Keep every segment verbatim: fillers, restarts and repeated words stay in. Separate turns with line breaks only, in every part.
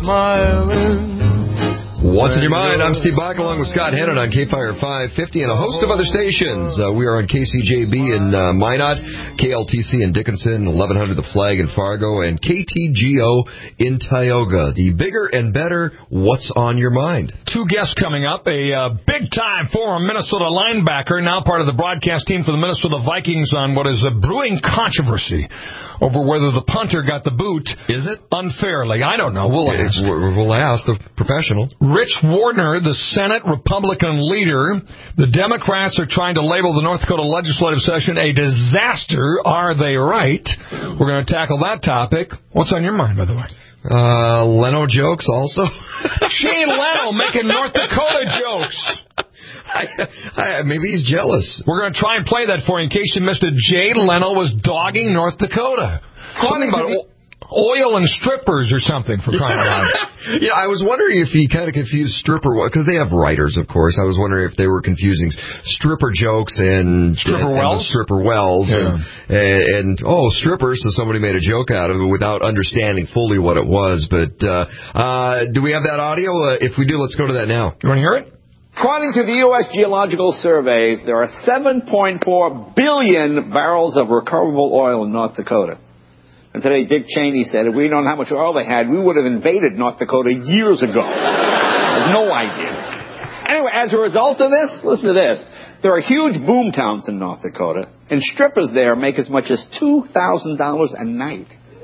smiling.
What's in your mind? I'm Steve Bach along with Scott Hannon on K-Fire five fifty and a host of other stations. Uh, we are on K C J B in uh, Minot, K L T C in Dickinson, eleven hundred The Flag in Fargo, and K T G O in Tioga. The bigger and better What's on Your Mind.
Two guests coming up. A uh, big-time former Minnesota linebacker, now part of the broadcast team for the Minnesota Vikings on what is a brewing controversy over whether the punter got the boot.
Is it?
Unfairly. I don't know. We'll ask.
We'll ask the professional.
Rich Wardner, the Senate Republican leader. The Democrats are trying to label the North Dakota legislative session a disaster. Are they right? We're going to tackle that topic. What's on your mind, by the way?
Uh, Leno jokes also.
Shane Leno making North Dakota jokes.
I, I, maybe he's jealous.
We're going to try and play that for you in case you missed it. Jay Leno was dogging North Dakota. Something about o- oil and strippers or something, for crying out loud.
Yeah, I was wondering if he kind of confused stripper, because they have writers, of course. I was wondering if they were confusing stripper jokes and
stripper
and,
wells,
and stripper wells,
yeah.
and, and and oh, strippers. So somebody made a joke out of it without understanding fully what it was. But uh, uh, do we have that audio? Uh, if we do, let's go to that now.
You want to hear it?
According to the U S Geological Surveys, there are seven point four billion barrels of recoverable oil in North Dakota. And today Dick Cheney said if we'd known how much oil they had, we would have invaded North Dakota years ago. I have no idea. Anyway, as a result of this, listen to this. There are huge boom towns in North Dakota, and strippers there make as much as two thousand dollars a night.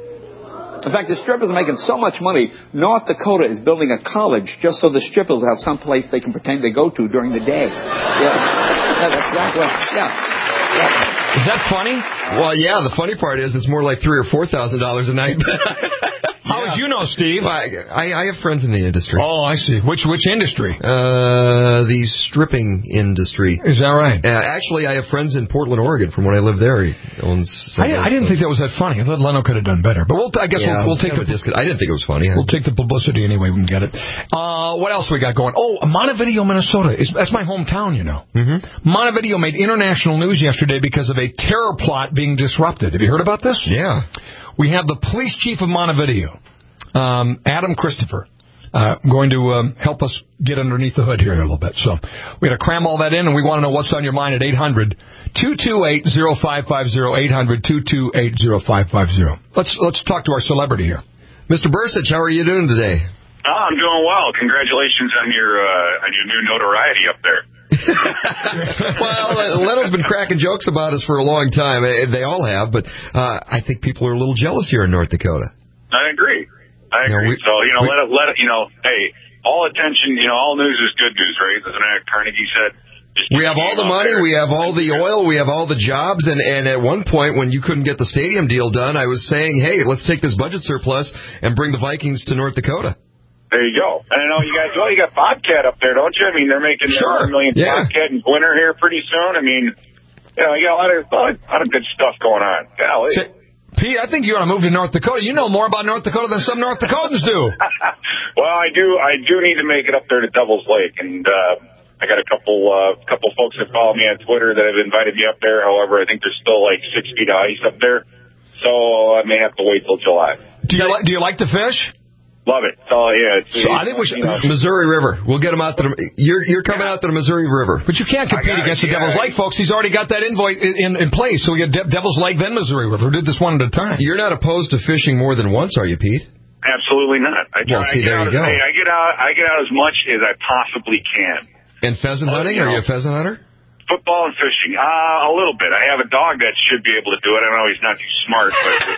In fact, the strippers are making so much money, North Dakota is building a college just so the strippers have some place they can pretend they go to during the day. Yeah, yeah that's exactly right. Yeah. yeah.
Is that funny?
Well, yeah, the funny part is it's more like three or four thousand dollars a night.
How would you know, Steve?
Well, I, I have friends in the industry.
Oh, I see. Which which industry?
Uh, the stripping industry.
Is that right?
Uh, actually, I have friends in Portland, Oregon, from when I lived there. He owns.
I, I didn't think that was that funny. I thought Leno could have done better. But we'll, I guess
yeah,
we'll, we'll take the.
Disc- I didn't think it was funny.
We'll take the publicity anyway we can get it. Uh, what else we got going? Oh, Montevideo, Minnesota. Is, that's my hometown, you know.
Mm-hmm.
Montevideo made international news yesterday because of a terror plot being disrupted. Have you heard about this?
Yeah.
We have the police chief of Montevideo, um, Adam Christopher, uh, going to um, help us get underneath the hood here in a little bit. So we got to cram all that in, and we want to know what's on your mind at eight hundred, two two eight, oh five five oh, eight hundred, two two eight, oh five five oh. Let's let's talk to our celebrity here.
Mister Bursich, how are you doing today?
Oh, I'm doing well. Congratulations on your uh, on your new notoriety up there.
Well, Leno's been cracking jokes about us for a long time. They all have, but uh, I think people are a little jealous here in North Dakota.
I agree. I agree. You know, we, so, you know, we, let it, let it, you know, hey, all attention, you know, all news is good news, right? Isn't that what Carnegie said? Just
we have all the money, there. we have all the oil, we have all the jobs, and, and at one point when you couldn't get the stadium deal done, I was saying, hey, let's take this budget surplus and bring the Vikings to North Dakota.
There you go. And I know you guys, well, you got Bobcat up there, don't you? I mean, they're making
sure.
a million
yeah.
Bobcat and winter here pretty soon. I mean, you know, you got a lot of, a lot of good stuff going on. Golly.
Say, Pete, I think you ought to move to North Dakota. You know more about North Dakota than some North Dakotans do.
Well, I do. I do need to make it up there to Devil's Lake, and uh, I got a couple uh, couple folks that follow me on Twitter that have invited me up there. However, I think there's still like six feet of ice up there, so I may have to wait till July.
Do you like? Do you like to fish?
Love it. Oh, yeah. It's,
so I think we should...
You know,
Missouri River. We'll get them out to the... You're, you're coming out to the Missouri River.
But you can't compete against it, the Devil's Lake, folks. He's already got that invoice in, in place. So we get De- Devil's Lake, then Missouri River. We did this one at a time.
You're not opposed to fishing more than once, are you, Pete?
Absolutely not. I,
well,
I
see,
get
there
out
you
as,
go.
I get out I get out as much as I possibly can.
And pheasant
well,
hunting?
You know,
are you a pheasant hunter?
Football and fishing. Uh, a little bit. I have a dog that should be able to do it. I know he's not too smart,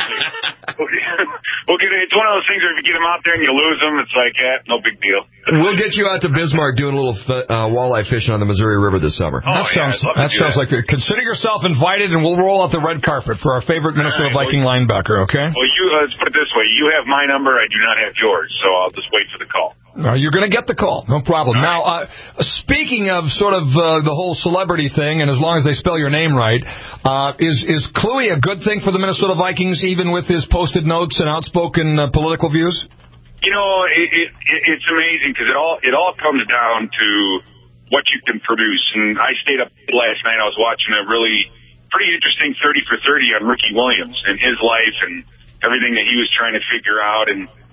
but we'll get it. It's one of those things where if you get him out there and you lose him, it's like, eh, no big deal.
We'll get you out to Bismarck doing a little uh, walleye fishing on the Missouri River this summer.
Oh,
that
yeah,
sounds, that sounds
that.
like it. Consider yourself invited, and we'll roll out the red carpet for our favorite Minnesota right, Viking well, linebacker, okay?
Well, you uh, let's put it this way. You have my number. I do not have yours, so I'll just wait for the call.
Uh, you're going to get the call. No problem. All now, right. uh, speaking of sort of uh, the whole celebrity thing, and as long as they spell your name right, uh, is is Kluey a good thing for the Minnesota Vikings, even with his posted notes and outspoken uh, political views?
You know, it, it, it's amazing because it all it all comes down to what you can produce. And I stayed up last night. I was watching a really pretty interesting thirty for thirty on Ricky Williams and his life and everything that he was trying to figure out. And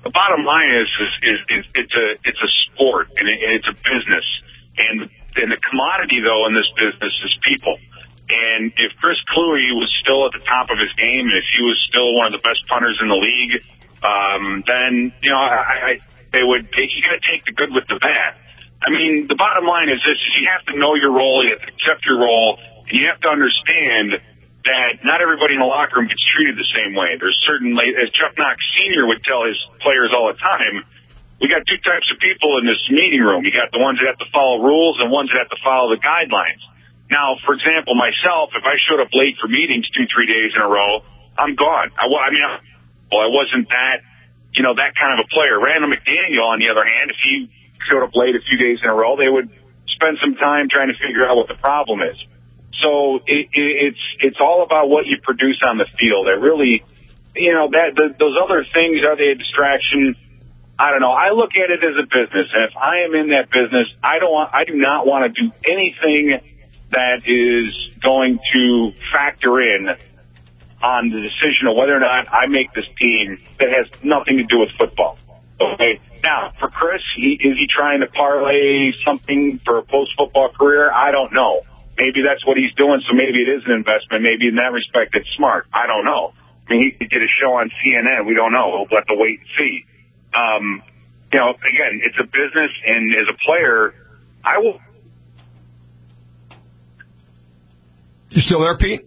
the bottom line is, is, is, is it's a it's a sport and it, it's a business, and and the commodity though in this business is people. And if Chris Kluwe was still at the top of his game, and if he was still one of the best punters in the league, um, then you know I, I they would they, you got to take the good with the bad. I mean, the bottom line is this: is you have to know your role, you have to accept your role, and you have to understand that not everybody in the locker room gets treated the same way. There's certain, as Chuck Knox Senior would tell his players all the time, we got two types of people in this meeting room. You got the ones that have to follow rules and ones that have to follow the guidelines. Now, for example, myself, if I showed up late for meetings two, three days in a row, I'm gone. I, I mean, I, well, I wasn't that, you know, that kind of a player. Randall McDaniel, on the other hand, if he showed up late a few days in a row, they would spend some time trying to figure out what the problem is. So it, it, it's it's all about what you produce on the field. It really, you know, that the, those other things, are they a distraction? I don't know. I look at it as a business, and if I am in that business, I don't want, I do not want to do anything that is going to factor in on the decision of whether or not I make this team that has nothing to do with football. Okay. Now, for Chris, he, is he trying to parlay something for a post-football career? I don't know. Maybe that's what he's doing, so maybe it is an investment. Maybe in that respect it's smart. I don't know. I mean, he did a show on C N N. We don't know. We'll have to wait and see. Um, you know, again, it's a business, and as a player, I will...
You still there, Pete?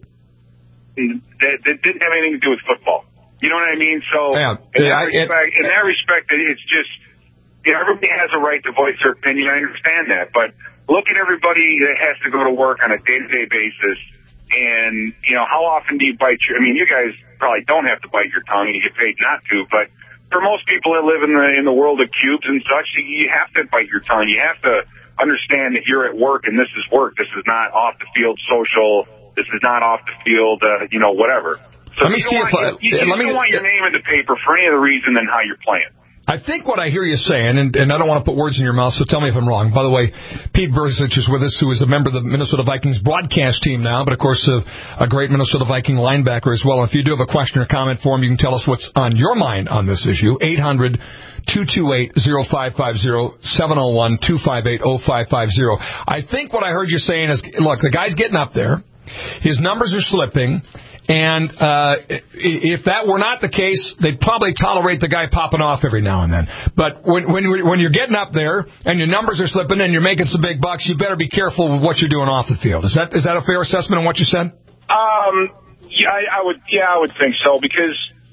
That, that didn't have anything to do with football. You know what I mean? So
yeah.
in,
Yeah,
that
I,
respect,
it,
in that respect, it's just, you know, everybody has a right to voice their opinion. I understand that, but look at everybody that has to go to work on a day-to-day basis, and, you know, how often do you bite your... I mean, you guys probably don't have to bite your tongue, and you get paid not to, but for most people that live in the in the world of cubes and such, you have to bite your tongue. You have to understand that you're at work, and this is work. This is not off-the-field social. This is not off-the-field, uh, you know, whatever. So
let me
you
see
don't
if...
want,
I,
you, you,
let
you
me,
don't want your name in the paper for any other reason than how you're playing.
I think what I hear you saying, and, and I don't want to put words in your mouth, so tell me if I'm wrong. By the way, Pete Berzik is with us, who is a member of the Minnesota Vikings broadcast team now, but of course a, a great Minnesota Viking linebacker as well. If you do have a question or comment for him, you can tell us what's on your mind on this issue. eight hundred, two two eight, oh five five oh, seven oh one, two five eight, oh five five oh. I think what I heard you saying is, look, the guy's getting up there. His numbers are slipping. And uh if that were not the case, they'd probably tolerate the guy popping off every now and then. But when when when you're getting up there and your numbers are slipping and you're making some big bucks, you better be careful with what you're doing off the field. Is that is that a fair assessment on what you said?
Um, yeah, I, I would. Yeah, I would think so, because,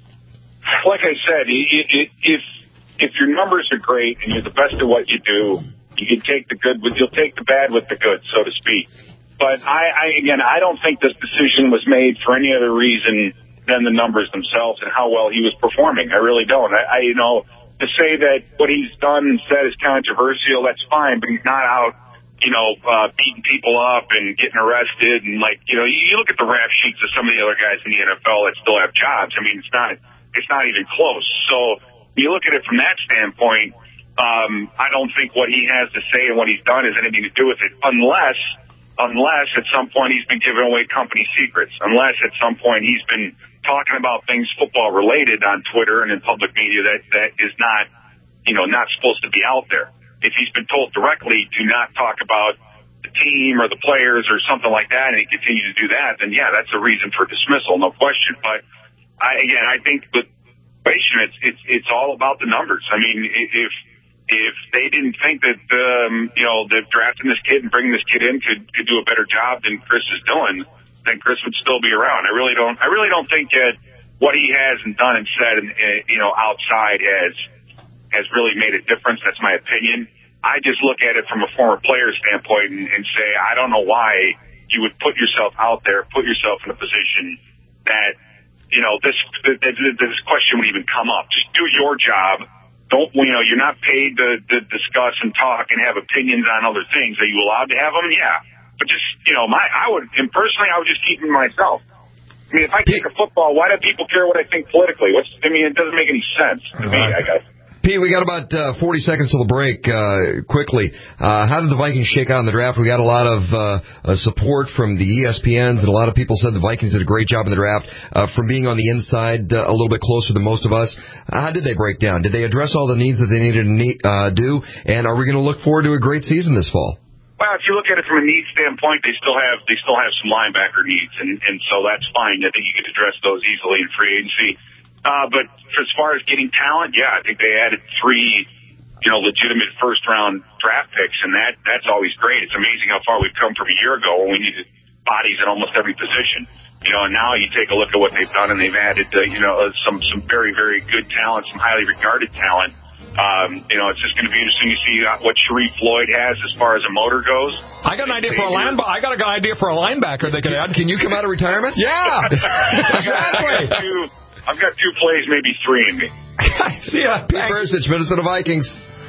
like I said, if if your numbers are great and you're the best at what you do, you can take the good with you'll take the bad with the good, so to speak. But I, I, again, I don't think this decision was made for any other reason than the numbers themselves and how well he was performing. I really don't. I, I you know, to say that what he's done and said is controversial, that's fine, but he's not out, you know, uh, beating people up and getting arrested. And, like, you know, you look at the rap sheets of some of the other guys in the N F L that still have jobs. I mean, it's not, it's not even close. So you look at it from that standpoint, um, I don't think what he has to say and what he's done has anything to do with it, unless... Unless at some point he's been giving away company secrets, unless at some point he's been talking about things football related on Twitter and in public media that, that is not, you know, not supposed to be out there. If he's been told directly to not talk about the team or the players or something like that, and he continues to do that, then yeah, that's a reason for dismissal, no question. But I, again, I think the situation, it's, it's, it's all about the numbers. I mean, if, If they didn't think that, um, you know, that drafting this kid and bringing this kid in could, could do a better job than Chris is doing, then Chris would still be around. I really don't, I really don't think that what he has and done and said, and, uh, you know, outside has, has really made a difference. That's my opinion. I just look at it from a former player standpoint and, and say, I don't know why you would put yourself out there, put yourself in a position that, you know, this, that, that this question would even come up. Just do your job. Don't, you know, you're not paid to, to discuss and talk and have opinions on other things. Are you allowed to have them? Yeah. But just, you know, my, I would, and personally, I would just keep them myself. I mean, if I take a football, why do people care what I think politically? What's, I mean, it doesn't make any sense to me, I guess.
Pete, we got about uh, forty seconds till the break. Uh, quickly, uh, how did the Vikings shake out in the draft? We got a lot of uh, uh, support from the E S P Ns, and a lot of people said the Vikings did a great job in the draft uh, from being on the inside uh, a little bit closer than most of us. Uh, how did they break down? Did they address all the needs that they needed to need, uh, do? And are we going to look forward to a great season this fall?
Well, if you look at it from a needs standpoint, they still have they still have some linebacker needs, and, and so that's fine. I think you could address those easily in free agency. Uh, but as far as getting talent, yeah, I think they added three, you know, legitimate first-round draft picks, and that that's always great. It's amazing how far we've come from a year ago when we needed bodies in almost every position. You know, and now you take a look at what they've done, and they've added, uh, you know, some some very very good talent, some highly regarded talent. Um, you know, it's just going to be interesting to see what Sharif Floyd has as far as a motor goes.
I got an idea for a linebacker. I got an idea for a linebacker they could add.
Can you come out of retirement?
Yeah, exactly.
I've got two, I've got two plays, maybe three in me.
See ya.
Pete Bercich, Minnesota Vikings.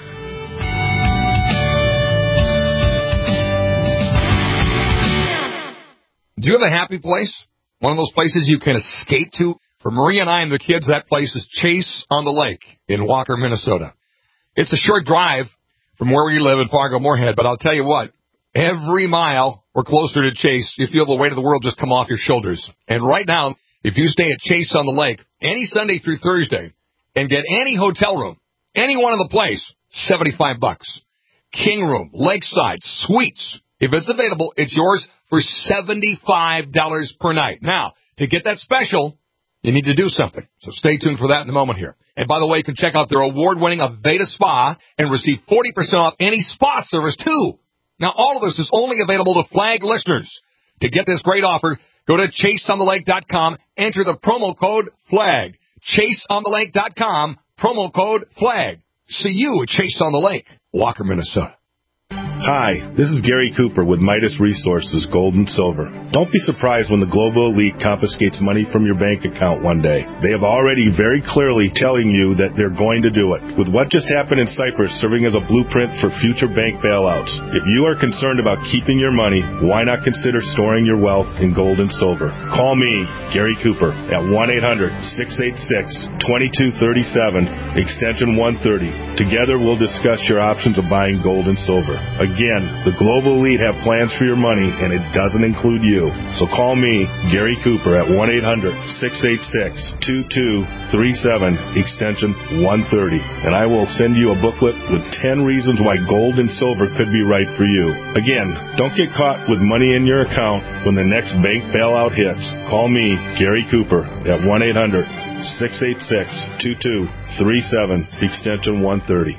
Do you have a happy place? One of those places you can escape to? For Maria and I and the kids, that place is Chase on the Lake in Walker, Minnesota. It's a short drive from where we live in Fargo-Moorhead, but I'll tell you what, every mile we're closer to Chase, you feel the weight of the world just come off your shoulders. And right now, if you stay at Chase on the Lake any Sunday through Thursday and get any hotel room, any one of the place, seventy-five bucks. King room, lakeside, suites. If it's available, it's yours for seventy-five dollars per night. Now, to get that special, you need to do something. So stay tuned for that in a moment here. And by the way, you can check out their award-winning Aveda Spa and receive forty percent off any spa service, too. Now, all of this is only available to Flag listeners. To get this great offer, go to chase on the lake dot com, enter the promo code FLAG. chase on the lake dot com, promo code FLAG. See you at Chase on the Lake, Walker, Minnesota.
Hi, this is Gary Cooper with Midas Resources Gold and Silver. Don't be surprised when the global elite confiscates money from your bank account one day. They have already very clearly telling you that they're going to do it. With what just happened in Cyprus serving as a blueprint for future bank bailouts, if you are concerned about keeping your money, why not consider storing your wealth in gold and silver? Call me, Gary Cooper, at one eight hundred, six eight six, two two three seven, extension one thirty. Together we'll discuss your options of buying gold and silver. Again, the global elite have plans for your money, and it doesn't include you. So call me, Gary Cooper, at one eight hundred, six eight six, two two three seven, extension one thirty. And I will send you a booklet with ten reasons why gold and silver could be right for you. Again, don't get caught with money in your account when the next bank bailout hits. Call me, Gary Cooper, at one eight hundred, six eight six, two two three seven, extension one thirty.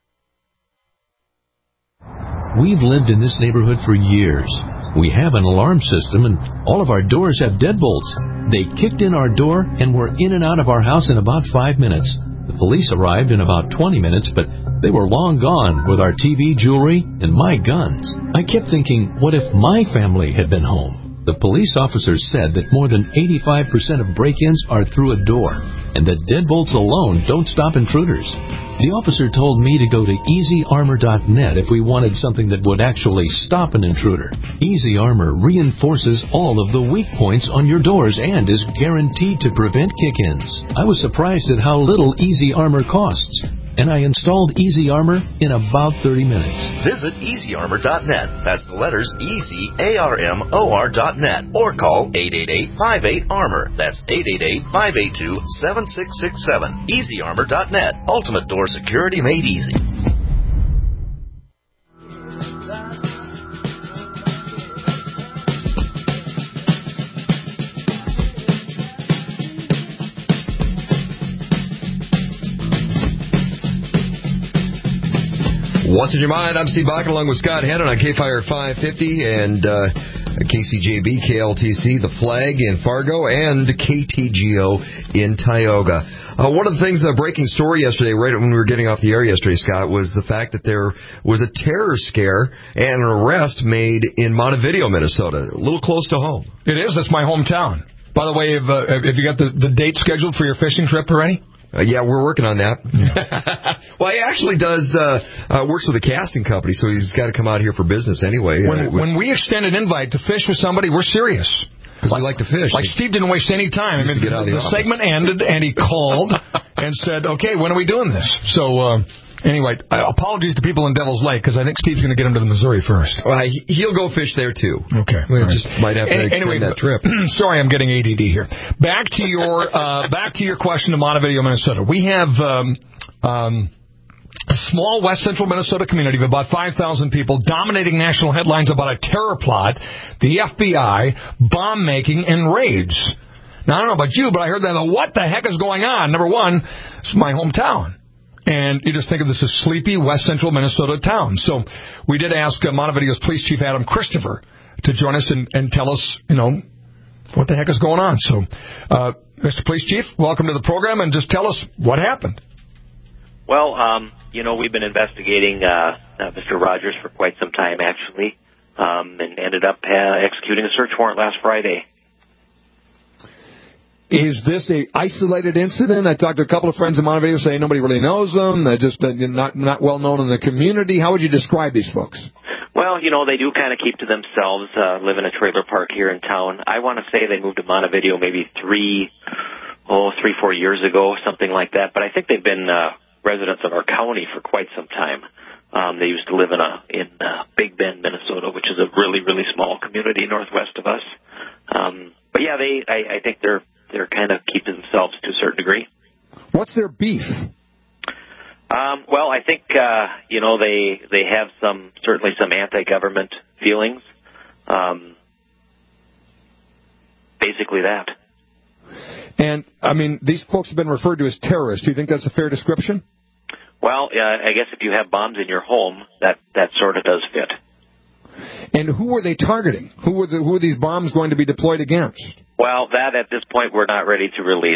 We've lived in this neighborhood for years. We have an alarm system, and all of our doors have deadbolts. They kicked in our door, and we're in and out of our house in about five minutes. The police arrived in about twenty minutes, but they were long gone with our T V, jewelry, and my guns. I kept thinking, what if my family had been home? The police officers said that more than eighty-five percent of break-ins are through a door, and that deadbolts alone don't stop intruders. The officer told me to go to easy armor dot net if we wanted something that would actually stop an intruder. Easy Armor reinforces all of the weak points on your doors and is guaranteed to prevent kick-ins. I was surprised at how little Easy Armor costs, and I installed Easy Armor in about thirty minutes.
Visit easy armor dot net. That's the letters easy, A R M O R dot net. Or call eight eight eight, five eight, armor. That's eight eight eight, five eight two, seven six six seven. easy armor dot net. Ultimate door security made easy.
What's in your mind? I'm Steve Bach along with Scott Hennon on K F I R five fifty and uh, K C J B, K L T C, The Flag in Fargo, and K T G O in Tioga. Uh, one of the things, a uh, breaking story yesterday, right when we were getting off the air yesterday, Scott, was the fact that there was a terror scare and an arrest made in Montevideo, Minnesota, a little close to home.
It is. That's my hometown. By the way, have, uh, have you got the, the date scheduled for your fishing trip already?
Uh, yeah, we're working on that. Yeah. Well, he actually does, uh, uh, works with a casting company, so he's got to come out here for business anyway.
When, uh, when we extend an invite to fish with somebody, we're serious.
Because we like to fish.
Like Steve didn't waste any time. I mean, the, the, the segment ended, and he called, and said, okay, when are we doing this? So, uh, anyway, uh, apologies to people in Devil's Lake, because I think Steve's going to get him to the Missouri first.
Well, he, he'll go fish there, too.
Okay.
We
right.
just might have to
Any,
extend
anyway,
that trip.
Sorry, I'm getting A D D here. Back to your uh, back to your question to Montevideo, Minnesota. We have um, um, a small west central Minnesota community of about five thousand people dominating national headlines about a terror plot, the F B I, bomb making, and raids. Now, I don't know about you, but I heard that. What the heck is going on? Number one, it's my hometown. And you just think of this as sleepy west central Minnesota town. So we did ask uh, Montevideo's Police Chief Adam Christopher to join us and, and tell us, you know, what the heck is going on. So, uh, Mister Police Chief, welcome to the program, and just tell us what happened.
Well, um, you know, we've been investigating uh, uh, Mister Rogers for quite some time, actually, um, and ended up uh, executing a search warrant last Friday.
Is this a isolated incident? I talked to a couple of friends in Montevideo saying nobody really knows them. They're just uh, not not well known in the community. How would you describe these folks?
Well, you know, they do kind of keep to themselves, uh, live in a trailer park here in town. I want to say they moved to Montevideo maybe three, oh, three, four years ago, something like that. But I think they've been uh, residents of our county for quite some time. Um, they used to live in a in uh, Big Bend, Minnesota, which is a really, really small community northwest of us. Um, but yeah, they I, I think they're they're kind of keep to themselves to a certain degree.
What's their beef?
Um, well, I think uh, you know they they have some certainly some anti-government feelings. Um, basically that.
And I mean, these folks have been referred to as terrorists. Do you think that's a fair description?
Well, uh, I guess if you have bombs in your home, that that sort of does fit.
And who were they targeting? Who were the, who were these bombs going to be deployed against?
Well, that at this point we're not ready to release.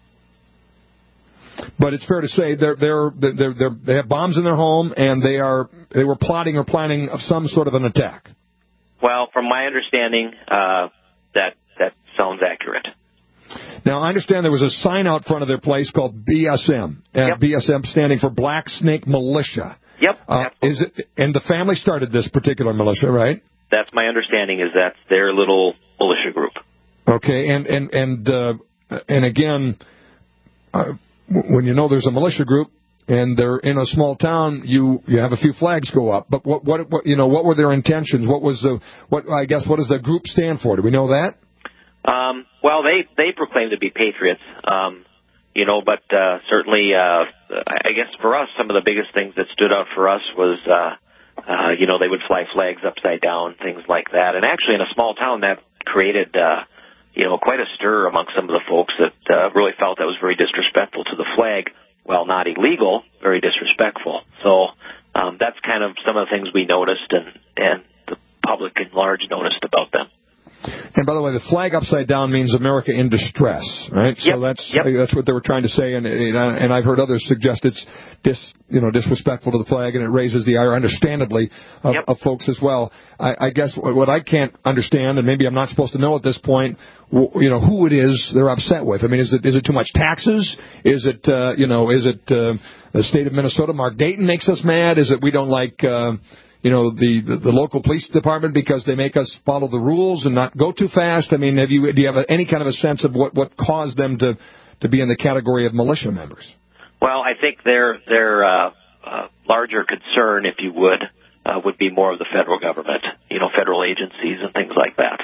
But it's fair to say they're, they're, they're, they're, they have bombs in their home, and they are they were plotting or planning of some sort of an attack.
Well, from my understanding, uh, that that sounds accurate.
Now, I understand there was a sign out front of their place called B S M, uh,
yep.
B S M standing for Black Snake Militia.
Yep.
Uh, is it? And the family started this particular militia, right?
That's my understanding. Is that's their little militia group.
Okay, and and and uh, and again, uh, when you know there's a militia group and they're in a small town, you, you have a few flags go up. But what what what you know? What were their intentions? What was the what? I guess what does the group stand for? Do we know that?
Um, well, they they proclaim to be patriots. Um, you know, but uh, certainly, uh, I guess for us, some of the biggest things that stood out for us was, uh, uh, you know, they would fly flags upside down, things like that. And actually, in a small town, that created, uh, you know, quite a stir among some of the folks that uh, really felt that was very disrespectful to the flag. While not illegal, very disrespectful. So um, that's kind of some of the things we noticed, and, and the public at large noticed about them.
And by the way, the flag upside down means America in distress, right? So
yep,
that's
yep.
that's what they were trying to say, and and I've heard others suggest it's dis you know disrespectful to the flag, and it raises the ire, understandably, of,
yep.
of folks as well. I, I guess what I can't understand, and maybe I'm not supposed to know at this point, you know, who it is they're upset with. I mean, is it is it too much taxes? Is it uh, you know is it uh, the state of Minnesota? Mark Dayton makes us mad. Is it we don't like uh, you know, the, the, the local police department because they make us follow the rules and not go too fast? I mean, have you do you have a, any kind of a sense of what, what caused them to, to be in the category of militia members?
Well, I think their their uh, uh, larger concern, if you would, uh, would be more of the federal government, you know, federal agencies and things like that.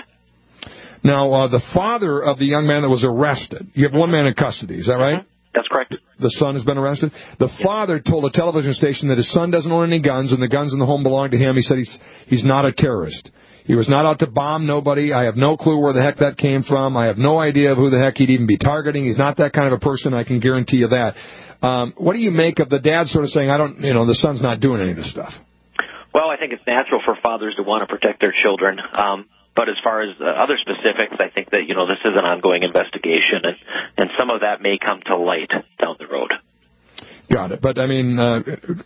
Now, uh, the father of the young man that was arrested, you have one man in custody, is that right?
Mm-hmm. That's correct.
The son has been arrested. The
yes.
father told a television station that his son doesn't own any guns, and the guns in the home belong to him. He said he's he's not a terrorist. He was not out to bomb nobody. I have no clue where the heck that came from. I have no idea of who the heck he'd even be targeting. He's not that kind of a person. I can guarantee you that. Um, what do you make of the dad sort of saying, I don't, you know, the son's not doing any of this stuff?
Well, I think it's natural for fathers to want to protect their children. Um, But as far as uh, other specifics, I think that, you know, this is an ongoing investigation, and, and some of that may come to light down the road.
Got it. But, I mean, uh,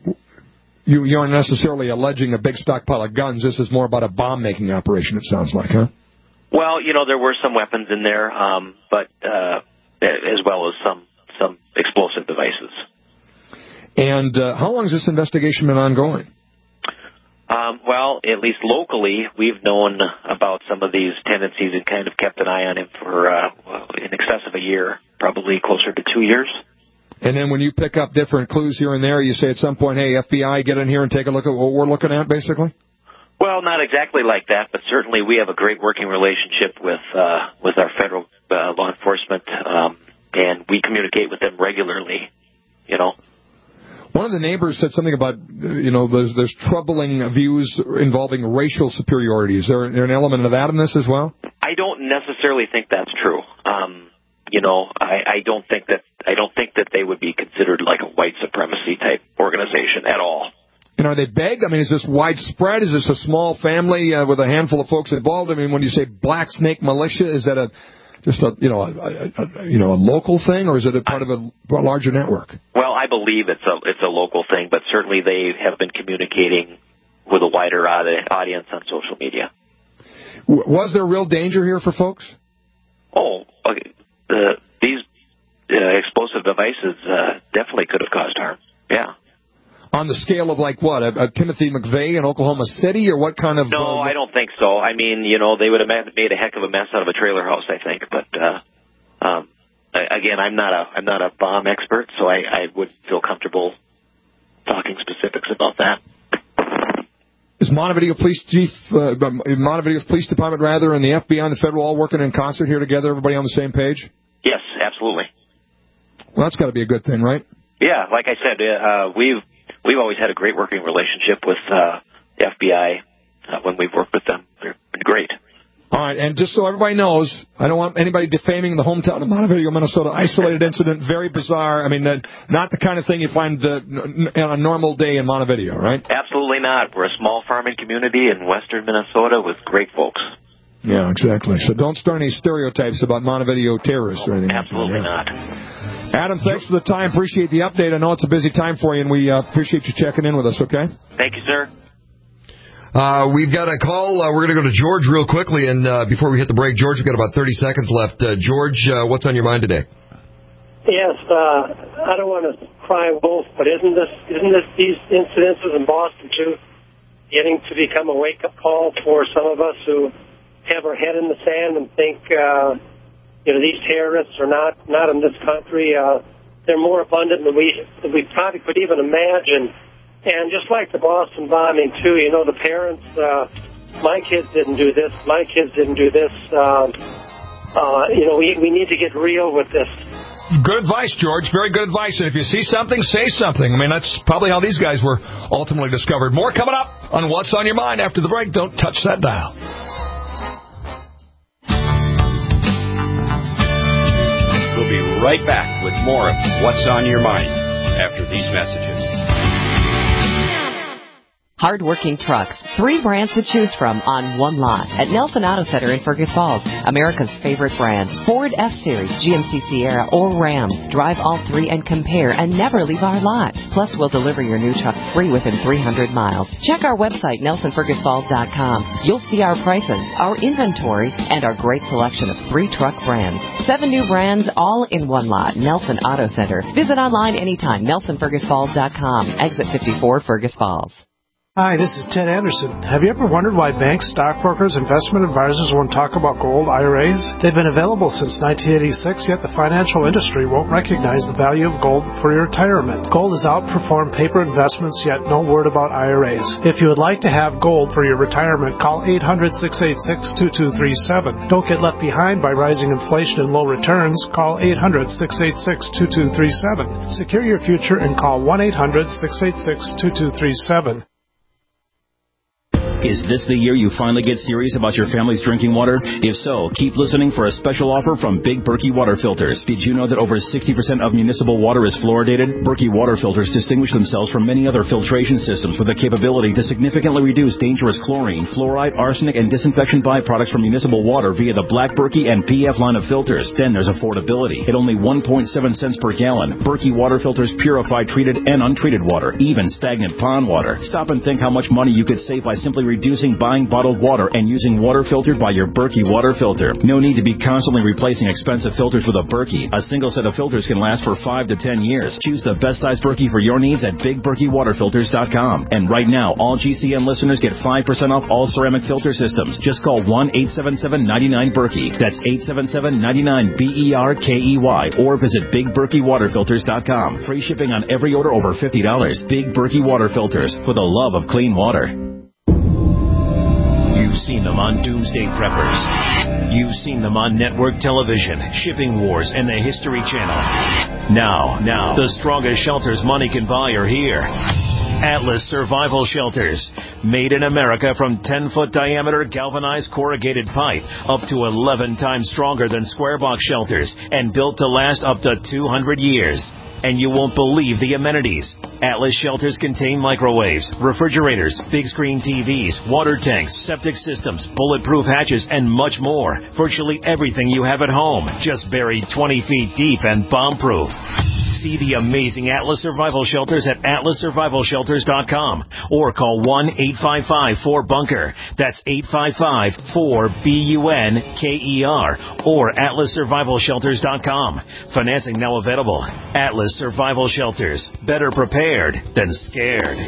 you, you aren't necessarily alleging a big stockpile of guns. This is more about a bomb-making operation, it sounds like, huh?
Well, you know, there were some weapons in there, um, but uh, as well as some, some explosive devices. And
uh, how long has this investigation been ongoing?
Um, well, at least locally, we've known about some of these tendencies and kind of kept an eye on him for uh, in excess of a year, probably closer to two years.
And then when you pick up different clues here and there, you say at some point, hey, F B I, get in here and take a look at what we're looking at, basically?
Well, not exactly like that, but certainly we have a great working relationship with uh, with our federal uh, law enforcement, um, and we communicate with them regularly, you know.
One of the neighbors said something about, you know, there's, there's troubling views involving racial superiority. Is there, there an element of that in this as well?
I don't necessarily think that's true. Um, you know, I, I don't think that I don't think that they would be considered like a white supremacy type organization at all.
And are they big? I mean, is this widespread? Is this a small family uh, with a handful of folks involved? I mean, when you say Black Snake Militia, is that a just a you know a, a, a you know a local thing, or is it a part of a larger network?
Well, I believe it's a it's a local thing, but certainly they have been communicating with a wider audience on social media.
Was there real danger here for folks?
Oh, okay. Uh, these uh, explosive devices uh, definitely could have caused harm. Yeah.
On the scale of like what, a, a Timothy McVeigh in Oklahoma City, or what kind of?
No,
uh,
I don't think so. I mean, you know, they would have made a heck of a mess out of a trailer house, I think. But uh, um, again, I'm not a I'm not a bomb expert, so I, I would feel comfortable talking specifics about that.
Is Montevideo Police Chief, uh, Montevideo Police Department rather, and the F B I and the federal all working in concert here together? Everybody on the same page?
Yes, absolutely.
Well, that's got to be a good thing, right?
Yeah, like I said, uh, we've we've always had a great working relationship with uh, the F B I uh, when we've worked with them. They're been great.
All right, and just so everybody knows, I don't want anybody defaming the hometown of Montevideo, Minnesota. Isolated incident, very bizarre. I mean, uh, not the kind of thing you find uh, on a normal day in Montevideo, right?
Absolutely not. We're a small farming community in western Minnesota with great folks.
Yeah, exactly. So don't start any stereotypes about Montevideo terrorists or anything.
Absolutely
like that.
not.
Adam, thanks for the time. Appreciate the update. I know it's a busy time for you, and we uh, appreciate you checking in with us, okay?
Thank you, sir.
Uh, we've got a call. Uh, we're going to go to George real quickly, and uh, before we hit the break, George, we've got about thirty seconds left. Uh, George, uh, what's on your mind today?
Yes, uh, I don't want to cry wolf, but isn't this isn't this these incidences in Boston too getting to become a wake-up call for some of us who have our head in the sand and think, uh, you know, these terrorists are not not in this country. Uh, they're more abundant than we than we probably could even imagine. And just like the Boston bombing, too, you know, the parents, uh, my kids didn't do this, my kids didn't do this. Uh, uh, you know, we, we need to get real with this.
Good advice, George. Very good advice. And if you see something, say something. I mean, that's probably how these guys were ultimately discovered. More coming up on What's on Your Mind after the break. Don't touch that dial.
We'll be right back with more of What's on Your Mind after these messages.
Hard-working trucks. Three brands to choose from on one lot at Nelson Auto Center in Fergus Falls, America's favorite brand. Ford F-Series, G M C Sierra, or Ram. Drive all three and compare and never leave our lot. Plus, we'll deliver your new truck free within three hundred miles. Check our website, nelson fergus falls dot com. You'll see our prices, our inventory, and our great selection of three truck brands. Seven new brands all in one lot. Nelson Auto Center. Visit online anytime, nelson fergus falls dot com. Exit fifty-four, Fergus Falls.
Hi, this is Ted Anderson. Have you ever wondered why banks, stockbrokers, investment advisors won't talk about gold I R As? They've been available since nineteen eighty-six, yet the financial industry won't recognize the value of gold for your retirement. Gold has outperformed paper investments, yet no word about I R As. If you would like to have gold for your retirement, call eight hundred, six eight six, two two three seven. Don't get left behind by rising inflation and low returns. Call eight hundred, six eight six, two two three seven. Secure your future and call one eight hundred, six eight six, two two three seven.
Is this the year you finally get serious about your family's drinking water? If so, keep listening for a special offer from Big Berkey Water Filters. Did you know that over sixty percent of municipal water is fluoridated? Berkey Water Filters distinguish themselves from many other filtration systems with the capability to significantly reduce dangerous chlorine, fluoride, arsenic, and disinfection byproducts from municipal water via the Black Berkey and P F line of filters. Then there's affordability. At only one point seven cents per gallon, Berkey Water Filters purify treated and untreated water, even stagnant pond water. Stop and think how much money you could save by simply reducing buying bottled water and using water filtered by your Berkey water filter. No need to be constantly replacing expensive filters with a Berkey. A single set of filters can last for five to ten years. Choose the best size Berkey for your needs at big berkey water filters dot com. And right now, all G C N listeners get five percent off all ceramic filter systems. Just call one eight seven seven, nine nine, Berkey. That's eight seven seven, nine nine, B E R K E Y. Or visit big berkey water filters dot com. Free shipping on every order over fifty dollars. Big Berkey Water Filters, for the love of clean water.
You've seen them on Doomsday Preppers. You've seen them on network television, Shipping Wars, and the History Channel. Now, now, the strongest shelters money can buy are here. Atlas Survival Shelters. Made in America from ten-foot diameter galvanized corrugated pipe, up to eleven times stronger than square box shelters, and built to last up to two hundred years. And you won't believe the amenities. Atlas shelters contain microwaves, refrigerators, big screen T Vs, water tanks, septic systems, bulletproof hatches, and much more. Virtually everything you have at home, just buried twenty feet deep and bomb-proof. See the amazing Atlas Survival Shelters at atlas survival shelters dot com or call one eight five five, four, bunker. That's eight five five, four, B U N K E R or atlas survival shelters dot com. Financing now available. Atlas Survival Shelters. Better prepared than scared.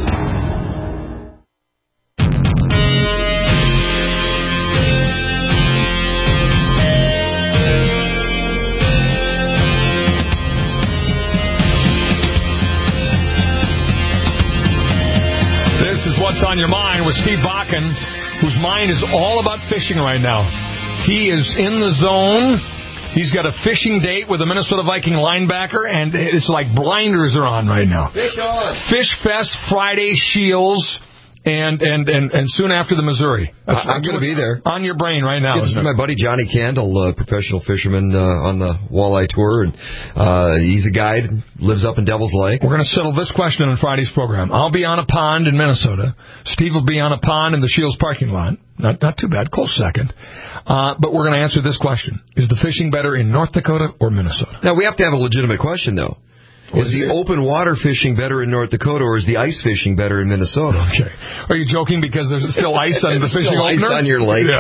What's on Your Mind with Steve Bakken, whose mind is all about fishing right now. He is in the zone. He's got a fishing date with a Minnesota Viking linebacker, and it's like blinders are on right now.
Fish on.
Fish Fest, Friday, Shields, and and, and, and soon after the Missouri.
That's I'm going to be there.
On your brain right now.
This is my buddy Johnny Candle, a professional fisherman uh, on the walleye tour, and uh, he's a guide, lives up in Devil's Lake.
We're going to settle this question on Friday's program. I'll be on a pond in Minnesota. Steve will be on a pond in the Shields parking lot. Not not too bad, close second. Uh, but we're going to answer this question. Is the fishing better in North Dakota or Minnesota?
Now, we have to have a legitimate question, though. Is the open water fishing better in North Dakota, or is the ice fishing better in Minnesota?
Okay. Are you joking because there's still ice on the fishing
still
opener?
Ice on your lake.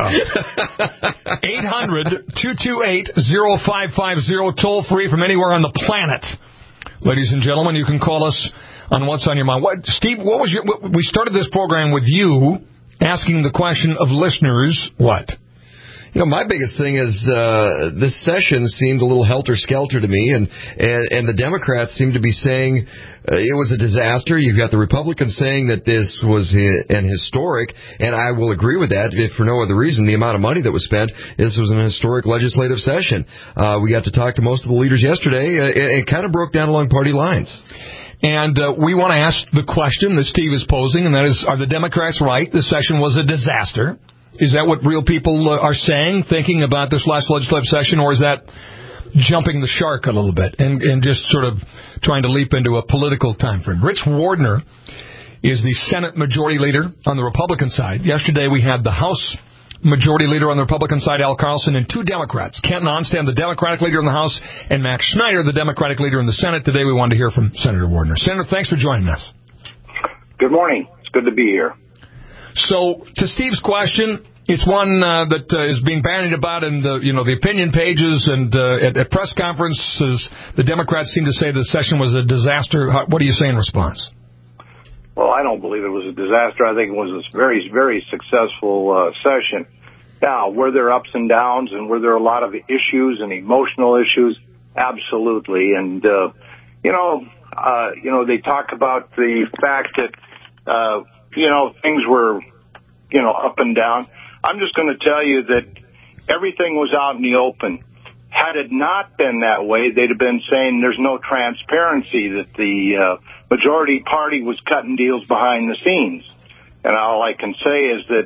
Yeah. eight hundred, two two eight, oh five five oh, toll free from anywhere on the planet. Ladies and gentlemen, you can call us on What's on Your Mind. What, Steve, what was your... What, we started this program with you asking the question of listeners, what?
You know, my biggest thing is uh, this session seemed a little helter-skelter to me, and, and, and the Democrats seem to be saying uh, it was a disaster. You've got the Republicans saying that this was hi- an historic, and I will agree with that, if for no other reason. The amount of money that was spent, this was an historic legislative session. Uh, we got to talk to most of the leaders yesterday. Uh, it, it kind of broke down along party lines.
And uh, we want to ask the question that Steve is posing, and that is, are the Democrats right? The session was a disaster. Is that what real people uh, are saying, thinking about this last legislative session, or is that jumping the shark a little bit and, and just sort of trying to leap into a political time frame? Rich Wardner is the Senate Majority Leader on the Republican side. Yesterday we had the House Majority Leader on the Republican side, Al Carlson, and two Democrats, Kent Onstam, the Democratic Leader in the House, and Max Schneider, the Democratic Leader in the Senate. Today we wanted to hear from Senator Wardner. Senator, thanks for joining us.
Good morning. It's good to be here.
So, to Steve's question, it's one uh, that uh, is being bandied about in the, you know, the opinion pages and uh, at, at press conferences. The Democrats seem to say the session was a disaster. How, what do you say in response?
Well, I don't believe it was a disaster. I think it was a very, very successful uh, session. Now, were there ups and downs, and were there a lot of issues and emotional issues? Absolutely. And, uh, you know, uh, you know, they talk about the fact that, uh, you know, things were, you know, up and down. I'm just going to tell you that everything was out in the open. Had it not been that way, they'd have been saying there's no transparency, that the uh, majority party was cutting deals behind the scenes. And all I can say is that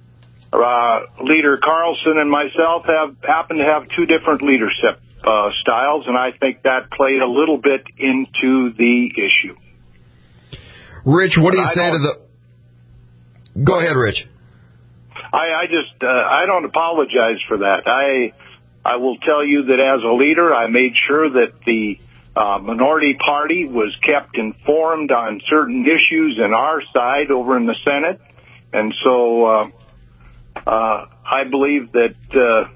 uh, Leader Carlson and myself have happen to have two different leadership uh, styles, and I think that played a little bit into the issue.
Rich, what do you say to the... Go ahead, Rich.
I, I just, uh, I don't apologize for that. I, I will tell you that as a leader, I made sure that the uh, minority party was kept informed on certain issues in our side over in the Senate. And so uh, uh, I believe that uh,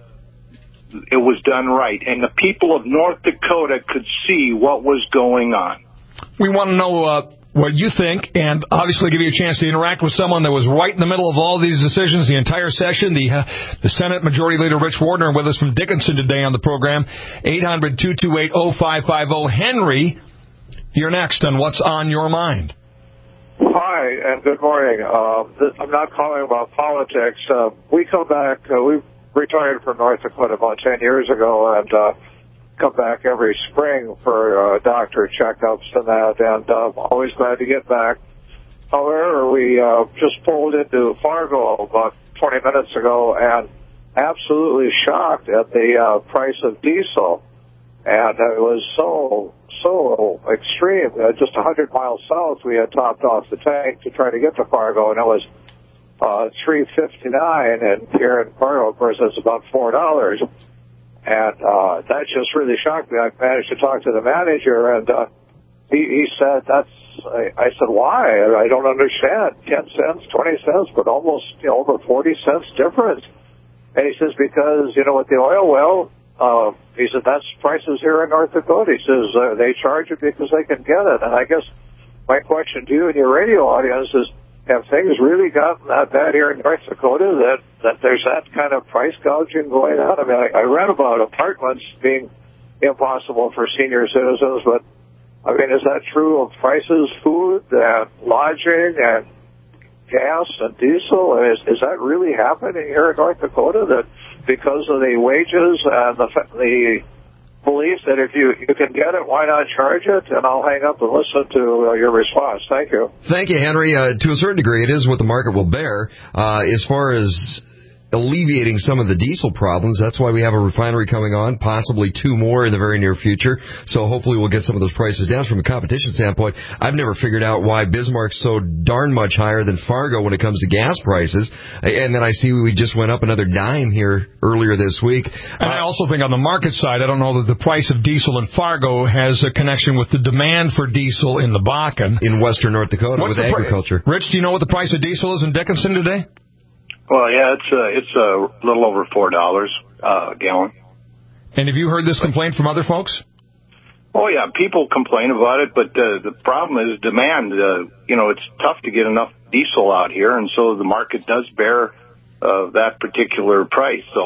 it was done right. And the people of North Dakota could see what was going on.
We want to know uh, what you think, and obviously give you a chance to interact with someone that was right in the middle of all these decisions the entire session. The uh, the Senate Majority Leader Rich Wardner with us from Dickinson today on the program. eight hundred, two two eight, oh five five oh. Henry, you're next on What's on Your Mind.
Hi, and good morning. Uh, th- I'm not calling about politics. Uh, we come back, uh, we retired from North Dakota about ten years ago, and uh, come back every spring for uh, doctor checkups and that, and uh, I'm always glad to get back. However, we uh, just pulled into Fargo about twenty minutes ago and absolutely shocked at the uh, price of diesel. And it was so, so extreme. Uh, just one hundred miles south, we had topped off the tank to try to get to Fargo, and it was uh, three fifty-nine, and here in Fargo, of course, it's about four dollars. And uh, that just really shocked me. I managed to talk to the manager, and uh, he, he said, that's, I, I said, why? I don't understand. ten cents, twenty cents, but almost, you know, over forty cents difference. And he says, because, you know, with the oil well, uh, he said, that's prices here in North Dakota. He says, uh, they charge it because they can get it. And I guess my question to you and your radio audience is, have things really gotten that bad here in North Dakota that, that there's that kind of price gouging going on? I mean, I, I read about apartments being impossible for senior citizens, but, I mean, is that true of prices, food, and lodging, and gas and diesel? Is, is that really happening here in North Dakota, that because of the wages and the, the belief that if you, you can get it, why not charge it? And I'll hang up and listen to uh, your response. Thank you.
Thank you, Henry. Uh, to a certain degree, it is what the market will bear. Uh, as far as alleviating some of the diesel problems, that's why we have a refinery coming on, possibly two more in the very near future. So hopefully we'll get some of those prices down. From a competition standpoint, I've never figured out why Bismarck's so darn much higher than Fargo when it comes to gas prices. And then I see we just went up another dime here earlier this week.
And uh, I also think on the market side, I don't know that the price of diesel in Fargo has a connection with the demand for diesel in the Bakken.
In western North Dakota. What's with agriculture.
Pri- Rich, do you know what the price of diesel is in Dickinson today?
Well, yeah, it's uh, it's a little over four dollars uh, a gallon.
And have you heard this complaint from other folks?
Oh yeah, people complain about it, but uh, the problem is demand. Uh, you know, it's tough to get enough diesel out here, and so the market does bear uh, that particular price. So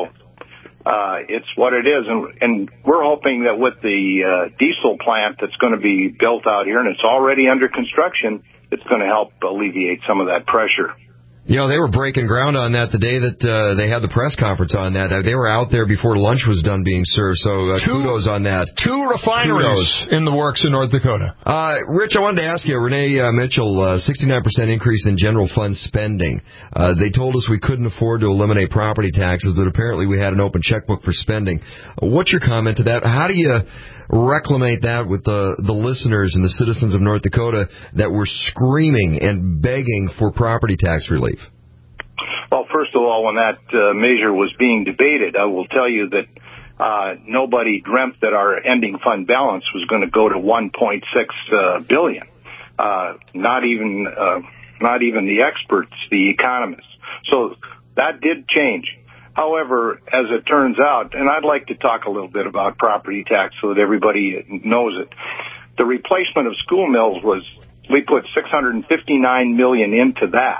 uh, it's what it is, and, and we're hoping that with the uh, diesel plant that's going to be built out here, and it's already under construction, it's going to help alleviate some of that pressure.
You know, they were breaking ground on that the day that uh, they had the press conference on that. They were out there before lunch was done being served, so uh, two, kudos on that.
Two refineries kudos. in the works in North Dakota.
Uh, Rich, I wanted to ask you, Renee uh, Mitchell, uh, sixty-nine percent increase in general fund spending. Uh, they told us we couldn't afford to eliminate property taxes, but apparently we had an open checkbook for spending. Uh, what's your comment to that? How do you reclimate that with the, the listeners and the citizens of North Dakota that were screaming and begging for property tax relief?
Well, first of all, when that uh, measure was being debated, I will tell you that uh, nobody dreamt that our ending fund balance was going to go to one point six uh, billion. Uh, not even, uh, not even the experts, the economists. So that did change. However, as it turns out, and I'd like to talk a little bit about property tax so that everybody knows it. The replacement of school mills was, we put six hundred fifty-nine million dollars into that.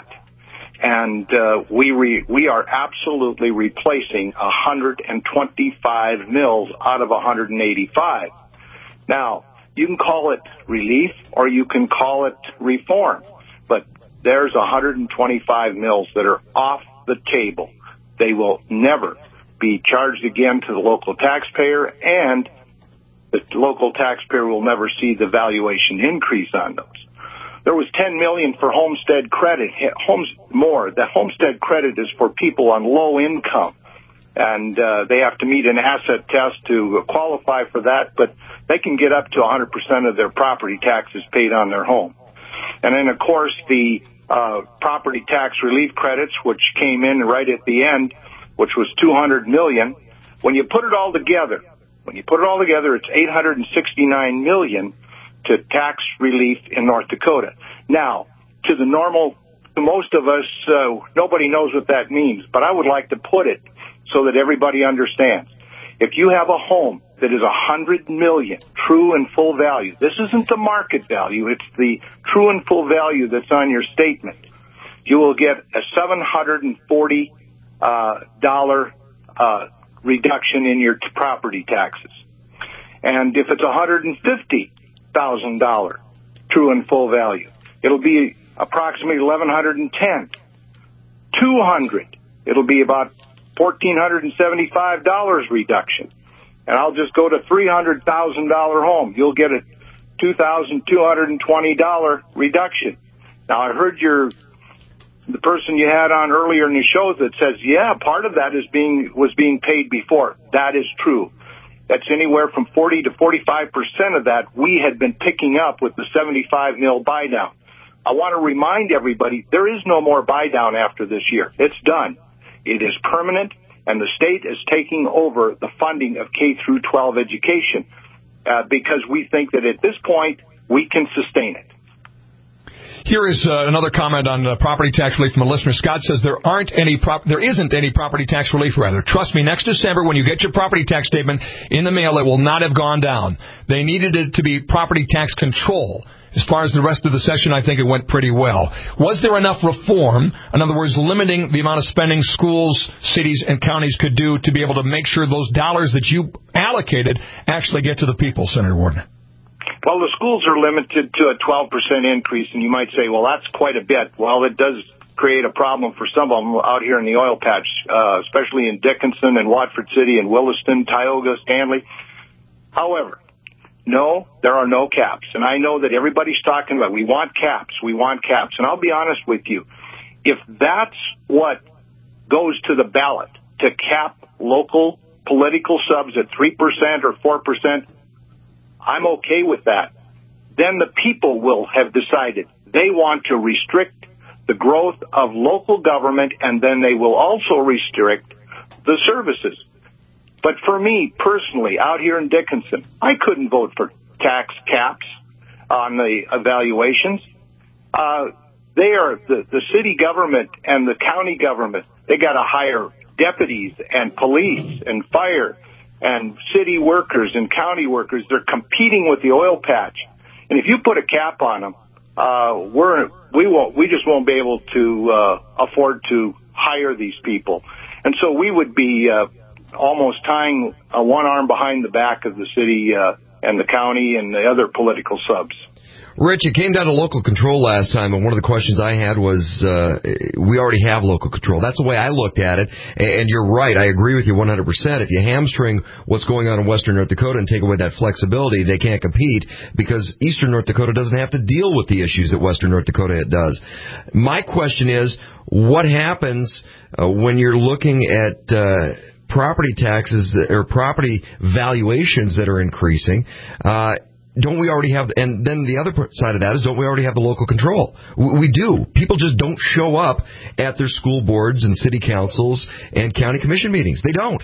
And uh, we re, we are absolutely replacing one hundred twenty-five mills out of one hundred eighty-five. Now, you can call it relief or you can call it reform, but there's one hundred twenty-five mills that are off the table. They will never be charged again to the local taxpayer, and the local taxpayer will never see the valuation increase on those. There was ten million dollars for homestead credit. Homes more. The homestead credit is for people on low income, and uh, they have to meet an asset test to qualify for that, but they can get up to one hundred percent of their property taxes paid on their home. And then, of course, the uh, property tax relief credits, which came in right at the end, which was two hundred million dollars. When you put it all together, when you put it all together, it's eight hundred sixty-nine million dollars to tax relief in North Dakota. Now, to the normal to most of us, uh, nobody knows what that means, but I would like to put it so that everybody understands. If you have a home that is a hundred million true and full value, this isn't the market value, it's the true and full value that's on your statement. You will get a seven hundred forty uh, dollar uh, reduction in your t- property taxes. And if it's a one hundred fifty thousand dollars true and full value, it'll be approximately eleven ten. two hundred, it'll be about one thousand four hundred seventy-five dollars reduction. And I'll just go to three hundred thousand dollars home. You'll get a two thousand two hundred twenty dollars reduction. Now, I heard your the person you had on earlier in the show that says, yeah, part of that is being was being paid before. That is true. That's anywhere from forty to forty-five percent of that we had been picking up with the seventy-five mil buy down. I want to remind everybody there is no more buy down after this year. It's done. It is permanent, and the state is taking over the funding of K through twelve education uh, because we think that at this point we can sustain it.
Here is uh, another comment on uh, property tax relief from a listener. Scott says there aren't any prop- there isn't any property tax relief, rather. Trust me, next December when you get your property tax statement in the mail, it will not have gone down. They needed it to be property tax control. As far as the rest of the session, I think it went pretty well. Was there enough reform, in other words, limiting the amount of spending schools, cities, and counties could do to be able to make sure those dollars that you allocated actually get to the people, Senator Warden?
Well, the schools are limited to a twelve percent increase, and you might say, well, that's quite a bit. Well, it does create a problem for some of them out here in the oil patch, uh, especially in Dickinson and Watford City and Williston, Tioga, Stanley. However, no, there are no caps. And I know that everybody's talking about, we want caps, we want caps. And I'll be honest with you, if that's what goes to the ballot, to cap local political subs at three percent or four percent, I'm okay with that. Then the people will have decided they want to restrict the growth of local government, and then they will also restrict the services. But for me, personally, out here in Dickinson, I couldn't vote for tax caps on the evaluations. Uh, they are, the, the city government and the county government, they got to hire deputies and police and fire and city workers and county workers. They're competing with the oil patch. And if you put a cap on them, uh, we're, we won't, we just won't be able to, uh, afford to hire these people. And so we would be, uh, almost tying uh, one arm behind the back of the city, uh, and the county and the other political subs.
Rich, it came down to local control last time, and one of the questions I had was, uh, we already have local control. That's the way I looked at it, and you're right. I agree with you one hundred percent. If you hamstring what's going on in western North Dakota and take away that flexibility, they can't compete because eastern North Dakota doesn't have to deal with the issues that western North Dakota does. My question is, what happens uh, when you're looking at uh, property taxes that, or property valuations that are increasing? Uh, Don't we already have, and then the other side of that is, don't we already have the local control? We do. People just don't show up at their school boards and city councils and county commission meetings. They don't.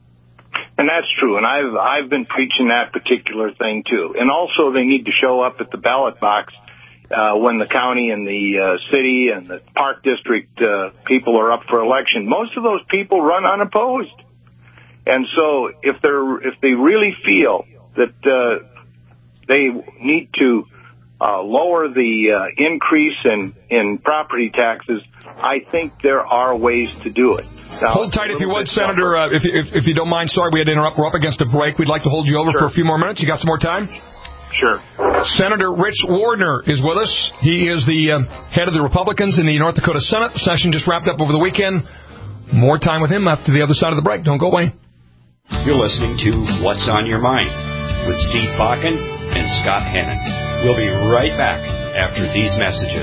And that's true, and I've I've been preaching that particular thing too. And also, they need to show up at the ballot box uh, when the county and the uh, city and the park district uh, people are up for election. Most of those people run unopposed, and so if they're if they really feel that uh, they need to uh, lower the uh, increase in, in property taxes, I think there are ways to do it. Now,
hold tight if you would, Senator, uh, if, if, if you don't mind. Sorry, we had to interrupt. We're up against a break. We'd like to hold you over
Sure.
for a few more minutes. You got some more time?
Sure.
Senator Rich Wardner is with us. He is the uh, head of the Republicans in the North Dakota Senate. The session just wrapped up over the weekend. More time with him after the other side of the break. Don't go away.
You're listening to What's on Your Mind with Steve Bakken and Scott Hannon. We'll be right back after these messages.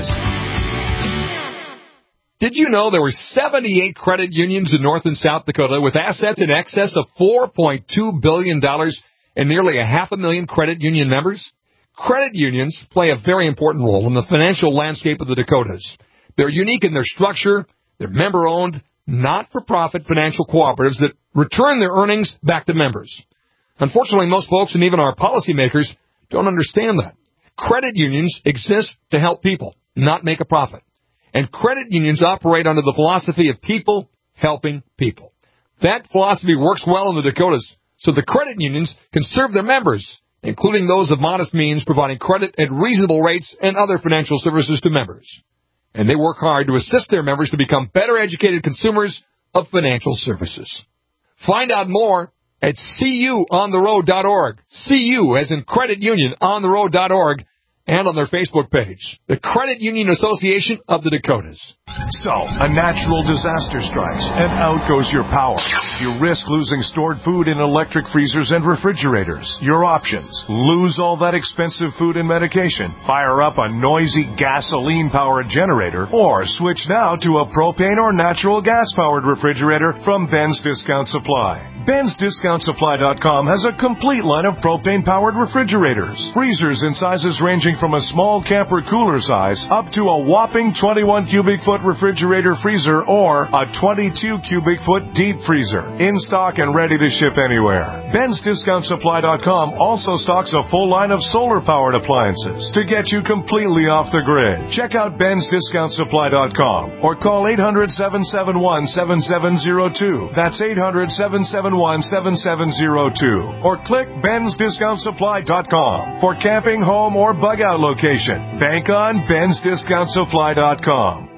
Did you know there were seventy-eight credit unions in North and South Dakota with assets in excess of four point two billion dollars and nearly a half a million credit union members? Credit unions play a very important role in the financial landscape of the Dakotas. They're unique in their structure. They're member-owned, not-for-profit financial cooperatives that return their earnings back to members. Unfortunately, most folks and even our policymakers don't understand that. Credit unions exist to help people, not make a profit. And credit unions operate under the philosophy of people helping people. That philosophy works well in the Dakotas, so the credit unions can serve their members, including those of modest means, providing credit at reasonable rates and other financial services to members. And they work hard to assist their members to become better educated consumers of financial services. Find out more at C U on the road dot org. C U as in credit union on the road dot org. And on their Facebook page, the Credit Union Association of the Dakotas.
So, a natural disaster strikes, and out goes your power. You risk losing stored food in electric freezers and refrigerators. Your options: lose all that expensive food and medication, fire up a noisy gasoline-powered generator, or switch now to a propane or natural gas-powered refrigerator from Ben's Discount Supply. Ben's Discount Supply dot com has a complete line of propane-powered refrigerators, freezers in sizes ranging from a small camper cooler size up to a whopping twenty-one cubic foot refrigerator freezer or a twenty-two cubic foot deep freezer. In stock and ready to ship anywhere. Ben's Discount Supply dot com also stocks a full line of solar-powered appliances to get you completely off the grid. Check out Ben's Discount Supply dot com or call eight hundred, seven seven one, seven seven zero two. That's eight hundred, seven seven one, seven seven zero two. Or click Ben's Discount Supply dot com for camping, home, or bug out location. Bank on Ben's Discount Supply dot com.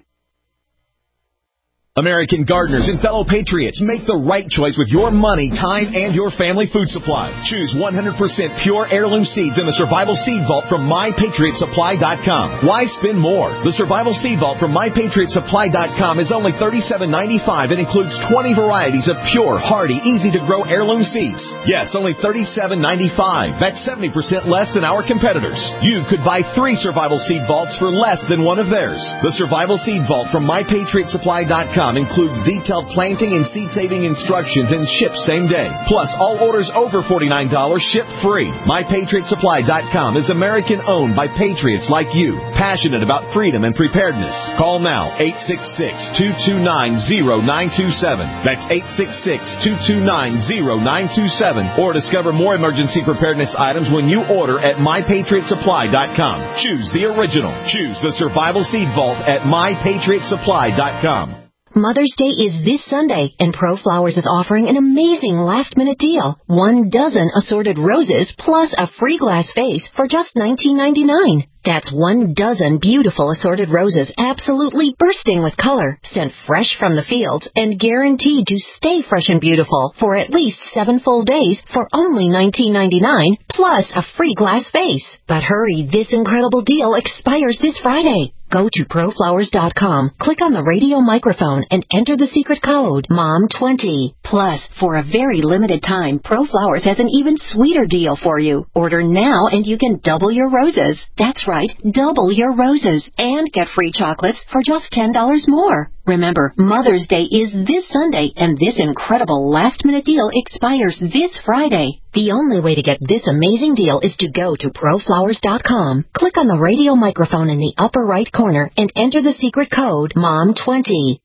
American gardeners and fellow patriots, make the right choice with your money, time, and your family food supply. Choose one hundred percent pure heirloom seeds in the Survival Seed Vault from my patriot supply dot com. Why spend more? The Survival Seed Vault from my patriot supply dot com is only thirty-seven ninety-five and includes twenty varieties of pure, hardy, easy-to-grow heirloom seeds. Yes, only thirty-seven ninety-five. That's seventy percent less than our competitors. You could buy three Survival Seed Vaults for less than one of theirs. The Survival Seed Vault from my patriot supply dot com includes detailed planting and seed-saving instructions and ships same day. Plus, all orders over forty-nine dollars ship free. my patriot supply dot com is American-owned by patriots like you, passionate about freedom and preparedness. Call now, eight six six, two two nine, zero nine two seven. That's eight six six, two two nine, zero nine two seven. Or discover more emergency preparedness items when you order at my patriot supply dot com. Choose the original. Choose the Survival Seed Vault at my patriot supply dot com.
Mother's Day is this Sunday, and ProFlowers is offering an amazing last-minute deal. One dozen assorted roses plus a free glass vase for just nineteen ninety-nine. That's one dozen beautiful assorted roses, absolutely bursting with color, sent fresh from the fields, and guaranteed to stay fresh and beautiful for at least seven full days for only nineteen ninety-nine, plus a free glass vase. But hurry, this incredible deal expires this Friday. Go to pro flowers dot com, click on the radio microphone, and enter the secret code, mom twenty. Plus, for a very limited time, ProFlowers has an even sweeter deal for you. Order now and you can double your roses. That's right, double your roses, and get free chocolates for just ten dollars more. Remember, Mother's Day is this Sunday, and this incredible last-minute deal expires this Friday. The only way to get this amazing deal is to go to pro flowers dot com, click on the radio microphone in the upper right corner, and enter the secret code, mom twenty.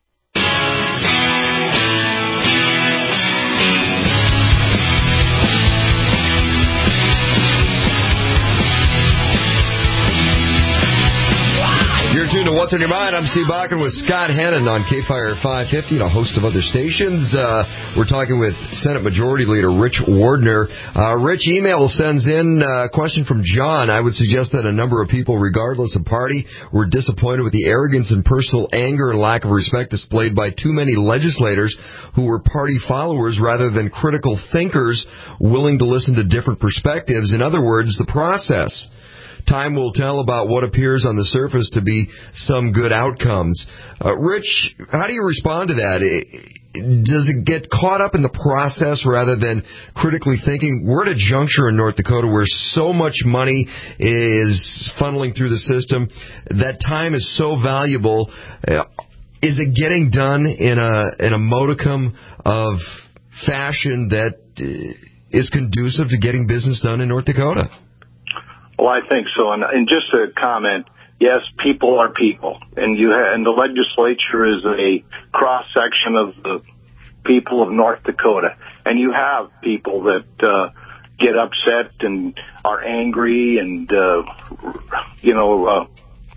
You're tuned to What's on Your Mind. I'm Steve Bakken with Scott Hannon on K F I R five fifty and a host of other stations. Uh, we're talking with Senate Majority Leader Rich Wardner. Uh, Rich, email sends in a question from John. I would suggest that a number of people, regardless of party, were disappointed with the arrogance and personal anger and lack of respect displayed by too many legislators who were party followers rather than critical thinkers willing to listen to different perspectives. In other words, the process. Time will tell about what appears on the surface to be some good outcomes. Uh, Rich, how do you respond to that? Does it get caught up in the process rather than critically thinking? We're at a juncture in North Dakota where so much money is funneling through the system. That time is so valuable. Uh, is it getting done in a in a modicum of fashion that is conducive to getting business done in North Dakota?
Well, I think so. And, and just a comment, yes, people are people. And you ha- and the legislature is a cross-section of the people of North Dakota. And you have people that uh, get upset and are angry and, uh, you know, uh,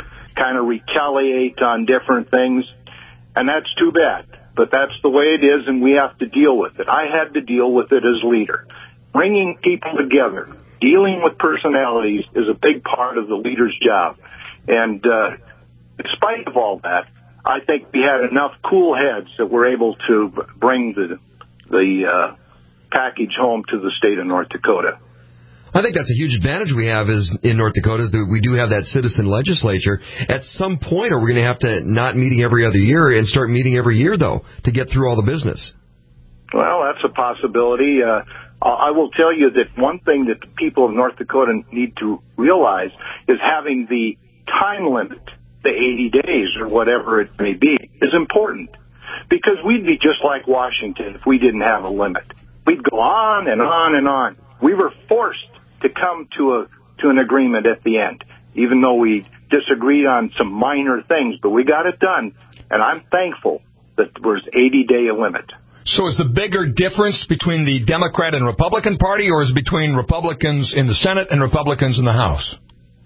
kind of retaliate on different things, and that's too bad. But that's the way it is, and we have to deal with it. I had to deal with it as leader. Bringing people together, dealing with personalities is a big part of the leader's job. And uh, in spite of all that, I think we had enough cool heads that we're able to bring the the uh, package home to the state of North Dakota.
I think that's a huge advantage we have is in North Dakota is that we do have that citizen legislature. At some point, are we going to have to not meeting every other year and start meeting every year, though, to get through all the business?
Well, that's a possibility. Uh, I will tell you that one thing that the people of North Dakota need to realize is having the time limit, the eighty days or whatever it may be, is important. Because we'd be just like Washington if we didn't have a limit. We'd go on and on and on. We were forced to come to a to an agreement at the end, even though we disagreed on some minor things, but we got it done, and I'm thankful that there was eighty-day limit.
So is the bigger difference between the Democrat and Republican Party, or is it between Republicans in the Senate and Republicans in the House?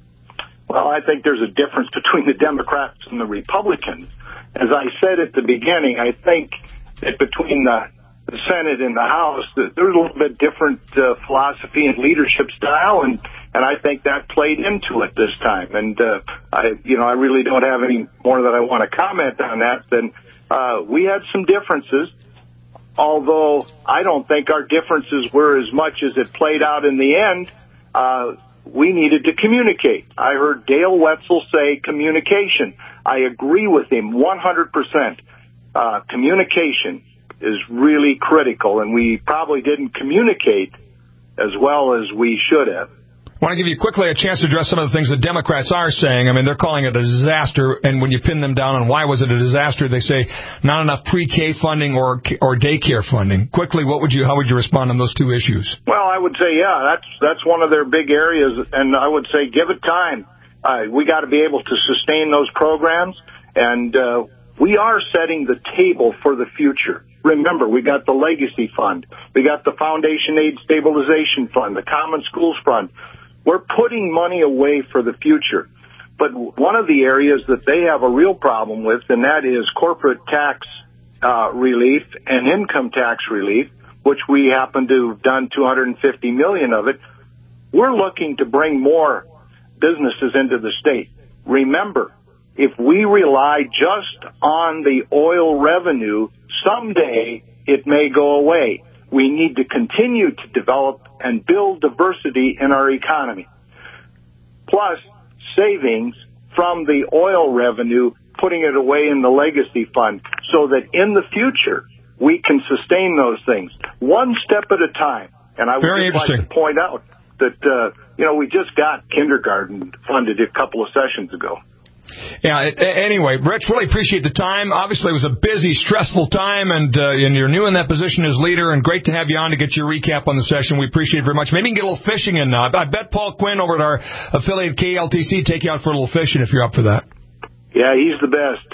Well, I think there's a difference between the Democrats and the Republicans. As I said at the beginning, I think that between the the Senate and the House, there's a little bit different uh, philosophy and leadership style, and, and I think that played into it this time. And, uh, I, you know, I really don't have any more that I want to comment on that than uh, we had some differences, although I don't think our differences were as much as it played out in the end. Uh, we needed to communicate. I heard Dale Wetzel say communication. I agree with him one hundred percent. Uh, communication is really critical, and we probably didn't communicate as well as we should have.
I want to give you quickly a chance to address some of the things the Democrats are saying. I mean, they're calling it a disaster, and when you pin them down on why was it a disaster, they say not enough pre-K funding or or daycare funding. Quickly, what would you how would you respond on those two issues?
Well, I would say, yeah, that's that's one of their big areas, and I would say give it time. Uh, we got to be able to sustain those programs, and uh, we are setting the table for the future. Remember, we got the Legacy Fund. We got the Foundation Aid Stabilization Fund, the Common Schools Fund. We're putting money away for the future. But one of the areas that they have a real problem with, and that is corporate tax uh, relief and income tax relief, which we happen to have done two hundred fifty million dollars of it. We're looking to bring more businesses into the state. Remember, if we rely just on the oil revenue, someday it may go away. We need to continue to develop and build diversity in our economy. Plus, savings from the oil revenue, putting it away in the Legacy Fund, so that in the future we can sustain those things one step at a time. And I would
Very
just like to point out that, uh, you know, we just got kindergarten funded a couple of sessions ago.
Yeah, it, anyway, Rich, really appreciate the time. Obviously, it was a busy, stressful time, and, uh, and you're new in that position as leader, and great to have you on to get your recap on the session. We appreciate it very much. Maybe you can get a little fishing in now. I bet Paul Quinn over at our affiliate K L T C take you out for a little fishing if you're up for that.
Yeah, he's the best.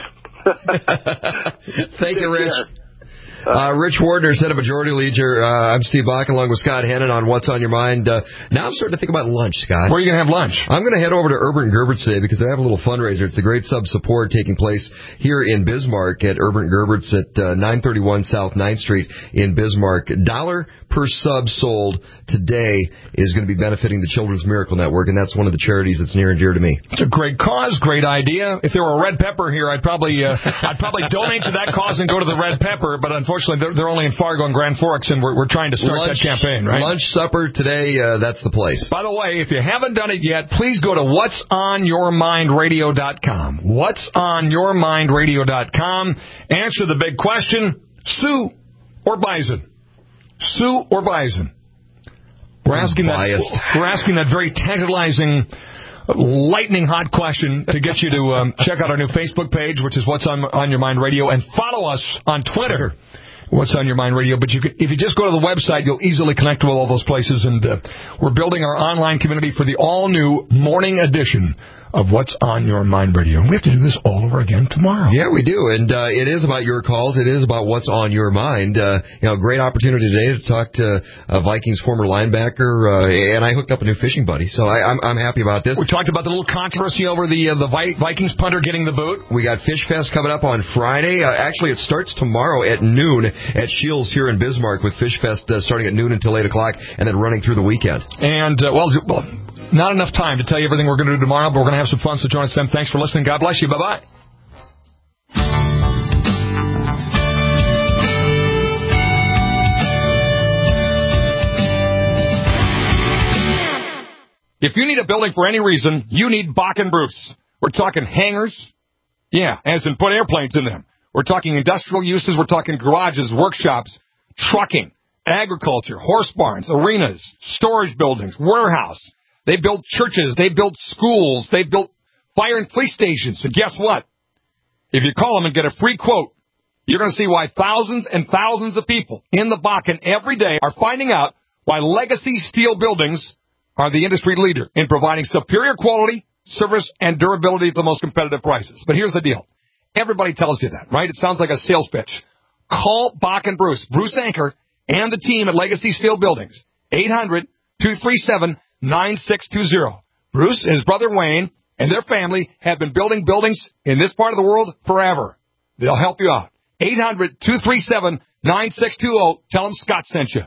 Thank you, Rich. Uh, Rich Wardner, Senate Majority Leader. Uh, I'm Steve Bach, along with Scott Hannon on What's on Your Mind. Uh, now I'm starting to think about lunch, Scott.
Where are you going to have lunch?
I'm going to head over to Urban Gerbert's today because they have a little fundraiser. It's a great sub support taking place here in Bismarck at Urban Gerbert's at uh, nine thirty-one South ninth Street in Bismarck. Dollar per sub sold today is going to be benefiting the Children's Miracle Network, and that's one of the charities that's near and dear to me.
It's a great cause, great idea. If there were a Red Pepper here, I'd probably uh, I'd probably donate to that cause and go to the Red Pepper, but unfortunately Unfortunately, they're, they're only in Fargo and Grand Forks, and we're, we're trying to start
lunch,
that campaign, right?
Lunch, supper, today, uh, that's the place.
By the way, if you haven't done it yet, please go to whats on your mind radio dot com. whats on your mind radio dot com. Answer the big question, Sue or Bison? Sue or Bison? We're asking that, we're asking that very tantalizing, lightning hot question to get you to um, check out our new Facebook page, which is What's on, on Your Mind Radio, and follow us on Twitter, What's on Your Mind Radio. But you can, if you just go to the website, you'll easily connect with all those places. And uh, we're building our online community for the all-new morning edition of What's on Your Mind Radio. And we have to do this all over again tomorrow.
Yeah, we do. And uh, it is about your calls. It is about what's on your mind. Uh, you know, great opportunity today to talk to uh, Vikings former linebacker, uh, and I hooked up a new fishing buddy, so I, I'm, I'm happy about this.
We talked about the little controversy over the uh, the Vikings punter getting the boot.
We got Fish Fest coming up on Friday. Uh, actually, it starts tomorrow at noon at Shields here in Bismarck, with Fish Fest uh, starting at noon until eight o'clock and then running through the weekend.
And, uh, well, well, not enough time to tell you everything we're going to do tomorrow, but we're going to have some fun, so join us then. Thanks for listening. God bless you. Bye-bye. If you need a building for any reason, you need Bach and Bruce. We're talking hangars. Yeah, as in put airplanes in them. We're talking industrial uses. We're talking garages, workshops, trucking, agriculture, horse barns, arenas, storage buildings, warehouse. They build churches. They build schools. They built fire and police stations. So guess what? If you call them and get a free quote, you're going to see why thousands and thousands of people in the Bakken every day are finding out why Legacy Steel Buildings are the industry leader in providing superior quality, service, and durability at the most competitive prices. But here's the deal. Everybody tells you that, right? It sounds like a sales pitch. Call Bach and Bruce, Bruce Anchor, and the team at Legacy Steel Buildings, eight hundred, two three seven, nine six two zero. Bruce and his brother Wayne and their family have been building buildings in this part of the world forever. They'll help you out. eight hundred, two three seven, nine six two zero. Tell them Scott sent you.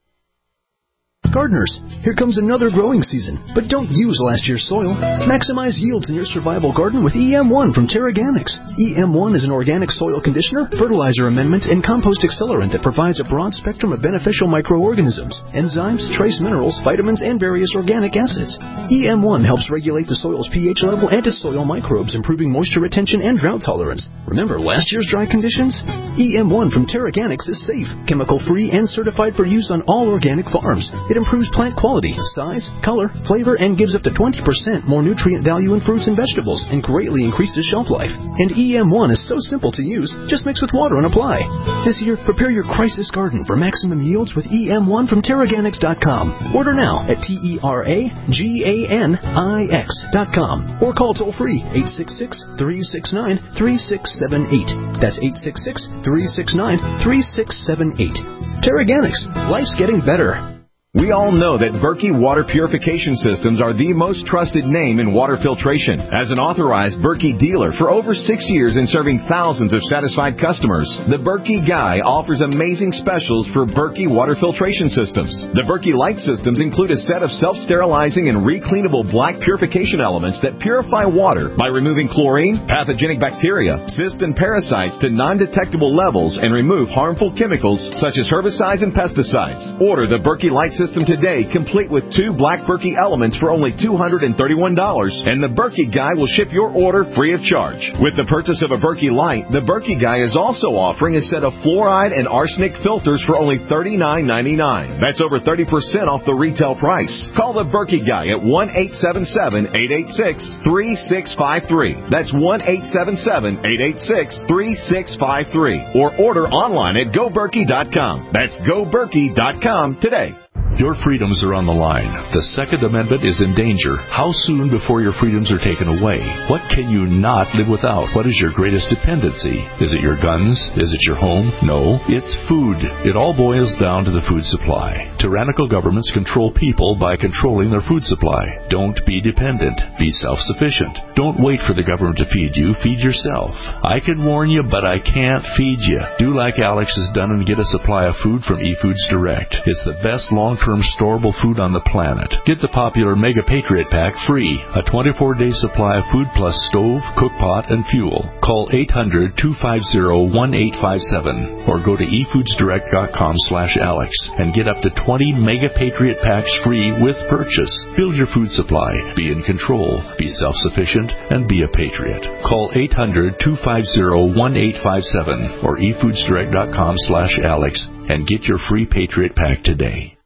Gardeners, here comes another growing season, but don't use last year's soil. Maximize yields in your survival garden with E M one from Terraganics. E M one is an organic soil conditioner, fertilizer amendment, and compost accelerant that provides a broad spectrum of beneficial microorganisms, enzymes, trace minerals, vitamins, and various organic acids. E M one helps regulate the soil's pH level and its soil microbes, improving moisture retention and drought tolerance. Remember last year's dry conditions? E M one from Terraganics is safe, chemical-free, and certified for use on all organic farms. It improves plant quality, size, color, flavor, and gives up to twenty percent more nutrient value in fruits and vegetables, and greatly increases shelf life. And E M one is so simple to use, just mix with water and apply. This year, prepare your crisis garden for maximum yields with E M one from Terraganics dot com. Order now at T E R A G A N I X dot com or call toll-free eight six six, three six nine, three six seven eight. That's eight six six, three six nine, three six seven eight. Terraganics. Life's getting better.
We all know that Berkey Water Purification Systems are the most trusted name in water filtration. As an authorized Berkey dealer for over six years and serving thousands of satisfied customers, the Berkey Guy offers amazing specials for Berkey Water Filtration Systems. The Berkey Light Systems include a set of self-sterilizing and recleanable black purification elements that purify water by removing chlorine, pathogenic bacteria, cysts, and parasites to non-detectable levels and remove harmful chemicals such as herbicides and pesticides. Order the Berkey Light System today, complete with two black Berkey elements for only two hundred thirty-one dollars, and the Berkey Guy will ship your order free of charge. With the purchase of a Berkey Light, the Berkey Guy is also offering a set of fluoride and arsenic filters for only thirty-nine ninety-nine. That's over thirty percent off the retail price. Call the Berkey Guy at one eight seven seven, eight eight six, three six five three. That's one eight seven seven, eight eight six, three six five three. Or order online at go berkey dot com. That's go berkey dot com today.
Your freedoms are on the line. The Second Amendment is in danger. How soon before your freedoms are taken away? What can you not live without? What is your greatest dependency? Is it your guns? Is it your home? No, it's food. It all boils down to the food supply. Tyrannical governments control people by controlling their food supply. Don't be dependent. Be self-sufficient. Don't wait for the government to feed you. Feed yourself. I can warn you, but I can't feed you. Do like Alex has done and get a supply of food from eFoods Direct. It's the best long-term storable food on the planet. Get the popular Mega Patriot Pack free. A twenty-four day supply of food plus stove, cook pot, and fuel. Call eight hundred, two five zero, one eight five seven or go to e foods direct dot com slash Alex and get up to twenty Mega Patriot Packs free with purchase. Build your food supply. Be in control. Be self-sufficient and be a patriot. Call eight hundred, two five zero, one eight five seven or e foods direct dot com slash Alex and get your free Patriot Pack today.